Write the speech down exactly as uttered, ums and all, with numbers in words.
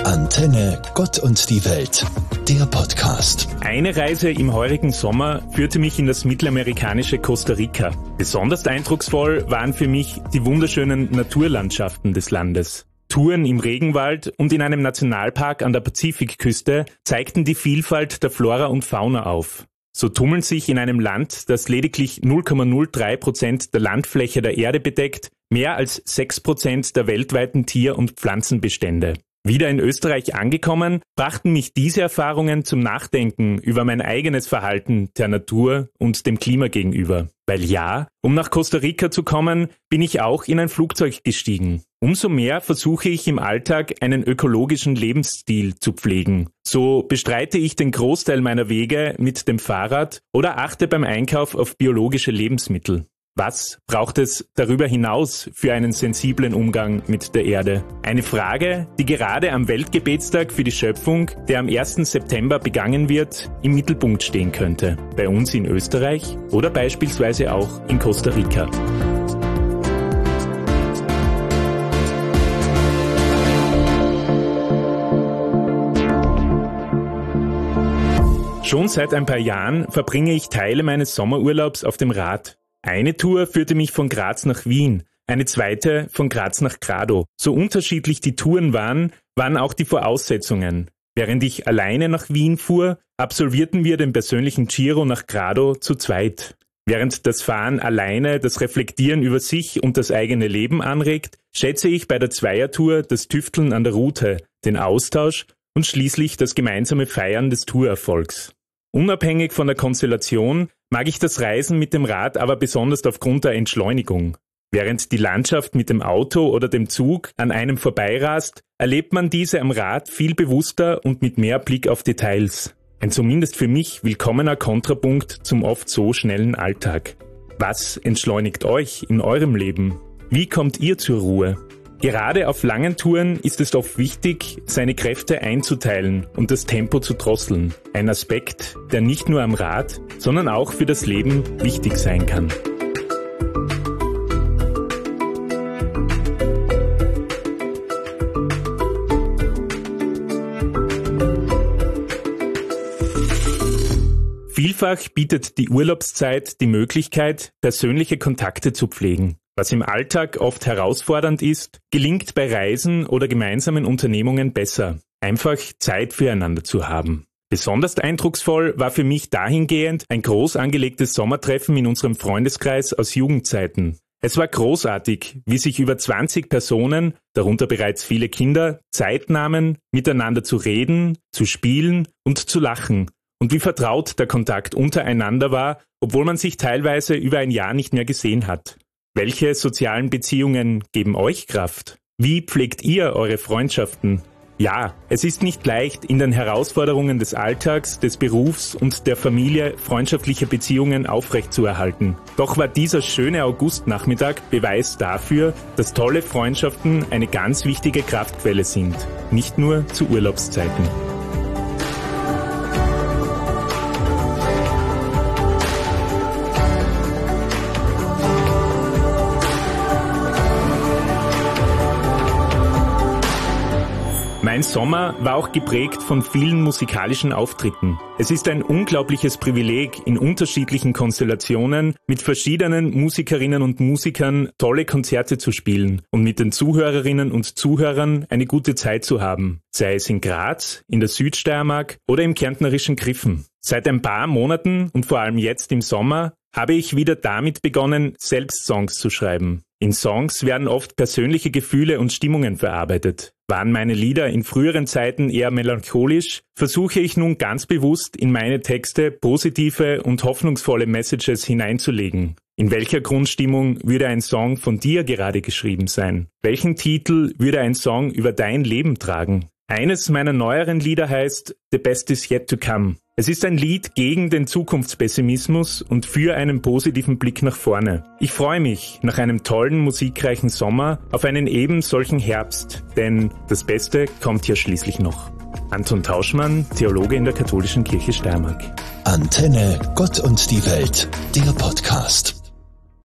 Antenne Gott und die Welt, der Podcast. Eine Reise im heurigen Sommer führte mich in das mittelamerikanische Costa Rica. Besonders eindrucksvoll waren für mich die wunderschönen Naturlandschaften des Landes. Touren im Regenwald und in einem Nationalpark an der Pazifikküste zeigten die Vielfalt der Flora und Fauna auf. So tummeln sich in einem Land, das lediglich null Komma null drei Prozent der Landfläche der Erde bedeckt, mehr als sechs Prozent der weltweiten Tier- und Pflanzenbestände. Wieder in Österreich angekommen, brachten mich diese Erfahrungen zum Nachdenken über mein eigenes Verhalten der Natur und dem Klima gegenüber. Weil ja, um nach Costa Rica zu kommen, bin ich auch in ein Flugzeug gestiegen. Umso mehr versuche ich im Alltag einen ökologischen Lebensstil zu pflegen. So bestreite ich den Großteil meiner Wege mit dem Fahrrad oder achte beim Einkauf auf biologische Lebensmittel. Was braucht es darüber hinaus für einen sensiblen Umgang mit der Erde? Eine Frage, die gerade am Weltgebetstag für die Schöpfung, der am ersten September begangen wird, im Mittelpunkt stehen könnte. Bei uns in Österreich oder beispielsweise auch in Costa Rica. Schon seit ein paar Jahren verbringe ich Teile meines Sommerurlaubs auf dem Rad. Eine Tour führte mich von Graz nach Wien, eine zweite von Graz nach Grado. So unterschiedlich die Touren waren, waren auch die Voraussetzungen. Während ich alleine nach Wien fuhr, absolvierten wir den persönlichen Giro nach Grado zu zweit. Während das Fahren alleine das Reflektieren über sich und das eigene Leben anregt, schätze ich bei der Zweiertour das Tüfteln an der Route, den Austausch und schließlich das gemeinsame Feiern des Tourerfolgs. Unabhängig von der Konstellation mag ich das Reisen mit dem Rad aber besonders aufgrund der Entschleunigung. Während die Landschaft mit dem Auto oder dem Zug an einem vorbeirast, erlebt man diese am Rad viel bewusster und mit mehr Blick auf Details. Ein zumindest für mich willkommener Kontrapunkt zum oft so schnellen Alltag. Was entschleunigt euch in eurem Leben? Wie kommt ihr zur Ruhe? Gerade auf langen Touren ist es oft wichtig, seine Kräfte einzuteilen und das Tempo zu drosseln. Ein Aspekt, der nicht nur am Rad, sondern auch für das Leben wichtig sein kann. Vielfach bietet die Urlaubszeit die Möglichkeit, persönliche Kontakte zu pflegen. Was im Alltag oft herausfordernd ist, gelingt bei Reisen oder gemeinsamen Unternehmungen besser, einfach Zeit füreinander zu haben. Besonders eindrucksvoll war für mich dahingehend ein groß angelegtes Sommertreffen in unserem Freundeskreis aus Jugendzeiten. Es war großartig, wie sich über zwanzig Personen, darunter bereits viele Kinder, Zeit nahmen, miteinander zu reden, zu spielen und zu lachen und wie vertraut der Kontakt untereinander war, obwohl man sich teilweise über ein Jahr nicht mehr gesehen hat. Welche sozialen Beziehungen geben euch Kraft? Wie pflegt ihr eure Freundschaften? Ja, es ist nicht leicht, in den Herausforderungen des Alltags, des Berufs und der Familie freundschaftliche Beziehungen aufrechtzuerhalten. Doch war dieser schöne Augustnachmittag Beweis dafür, dass tolle Freundschaften eine ganz wichtige Kraftquelle sind, nicht nur zu Urlaubszeiten. Mein Sommer war auch geprägt von vielen musikalischen Auftritten. Es ist ein unglaubliches Privileg, in unterschiedlichen Konstellationen mit verschiedenen Musikerinnen und Musikern tolle Konzerte zu spielen und mit den Zuhörerinnen und Zuhörern eine gute Zeit zu haben, sei es in Graz, in der Südsteiermark oder im kärntnerischen Griffen. Seit ein paar Monaten und vor allem jetzt im Sommer habe ich wieder damit begonnen, selbst Songs zu schreiben. In Songs werden oft persönliche Gefühle und Stimmungen verarbeitet. Waren meine Lieder in früheren Zeiten eher melancholisch, versuche ich nun ganz bewusst in meine Texte positive und hoffnungsvolle Messages hineinzulegen. In welcher Grundstimmung würde ein Song von dir gerade geschrieben sein? Welchen Titel würde ein Song über dein Leben tragen? Eines meiner neueren Lieder heißt The Best Is Yet To Come. Es ist ein Lied gegen den Zukunftspessimismus und für einen positiven Blick nach vorne. Ich freue mich nach einem tollen, musikreichen Sommer auf einen eben solchen Herbst, denn das Beste kommt ja schließlich noch. Anton Tauschmann, Theologe in der Katholischen Kirche Steiermark. Antenne Gott und die Welt, der Podcast.